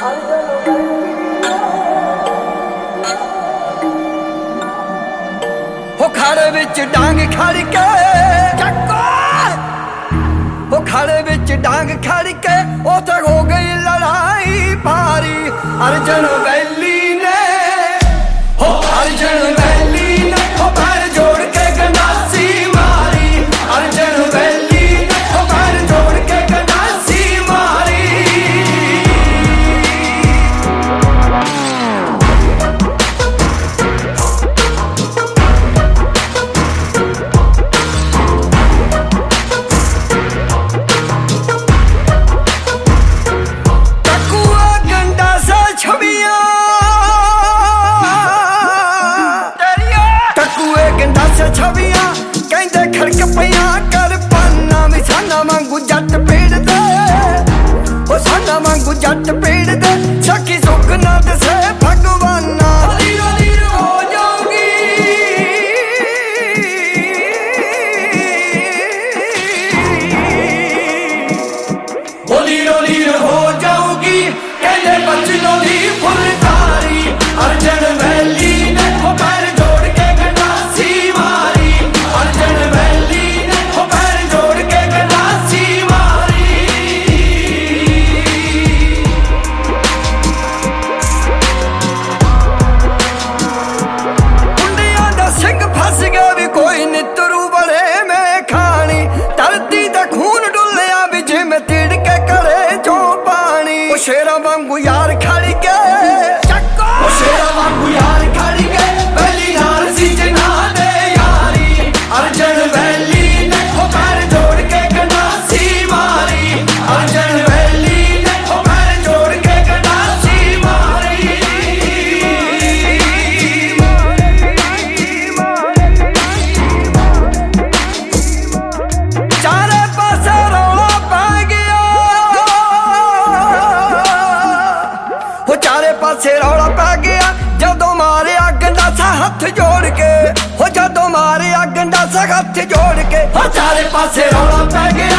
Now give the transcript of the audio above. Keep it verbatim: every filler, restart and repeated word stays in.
हो खड़े विच डांग खड़ के चक्को हो खड़े विच डांग खड़ के उथे हो गई लड़ाई भारी अर्जन वैली ने हो अर्जन वैली ने हो पैर जोड़ के गंडासी मारी अर्जन वैली ने हो पैर जोड़ के गंडासी मारी छवियां कहते खड़क पियां कर पाना भी साना वांगू जट पेड़ दे ओ साना वांगू जट पेड़ दे सखी सुख ना दसे भगवाना लीरो लीरो हो जाऊंगी ओ लीरो लीरो हो जाऊंगी कहते बचनों दी फुलकारी अर्जन वैली ने हो पैर जोड़ के गंडासी मारी अर्जन वैली ने हो पैर जोड़ के गंडासी मारी कुंडियां दा सिंह फस गया भी कोई नितरू बड़े में खानी धरती दा खून डुलिया भी जिमें तिड़के करे जो पानी ओ शेरा वांगू यार खड़ के चक्को ओ शेरा वांगू यार खड़ के वैली नाल सी जना दे यारी अर्जन वैली ने हो पैर जोड़ के गंडासी मारी अर्जन वैली ने हो पैर जोड़ के गंडासी मारी चारे पासे रौला पै गया हो चारे पासे रौला पै गया जदों मारिया गंडासा हथ जोड़ के हो जदों मारिया गंडासा हथ जोड़ के हो चारे पासे रौला पै गया